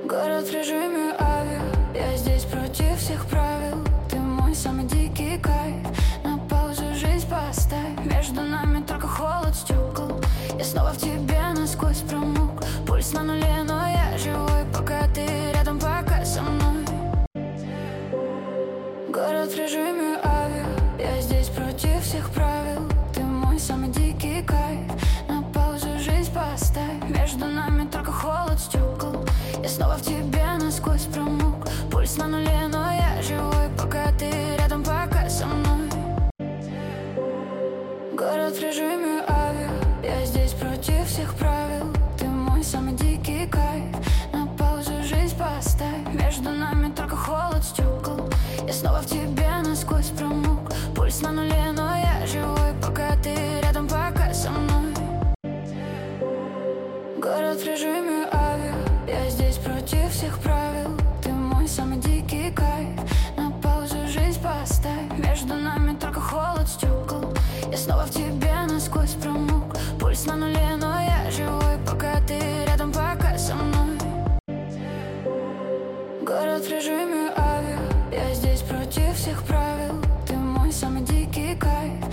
Город в режиме авиа, я здесь против всех правил. Ты мой самый дикий кайф, на паузу жизнь поставь. Между нами только холод стекол, я снова в тебе насквозь промок. Пульс на нуле, но я живой, пока ты рядом, пока со мной. Город в режиме авиа, я здесь против всех правил. Ты мой самый дикий кайф, на паузу жизнь поставь. Между нами только холод стекол, я снова в тебе насквозь промок. Пульс на нуле, но я живой, пока ты рядом, пока со мной. Город в режиме авиа, я здесь против всех правил. Ты мой самый дикий кайф, на паузу жизнь поставь. Между нами только холод стекол, я снова в тебе насквозь промок. Пульс на нуле, но я живой, пока ты рядом, пока со мной. Город в режиме авиа, я здесь против всех правил. Ты мой самый дикий кайф, на паузу жизнь поставь. Между нами только холод стекол, я снова в тебе насквозь промок. Пульс на нуле, но я живой, пока ты рядом, пока со мной. Город в режиме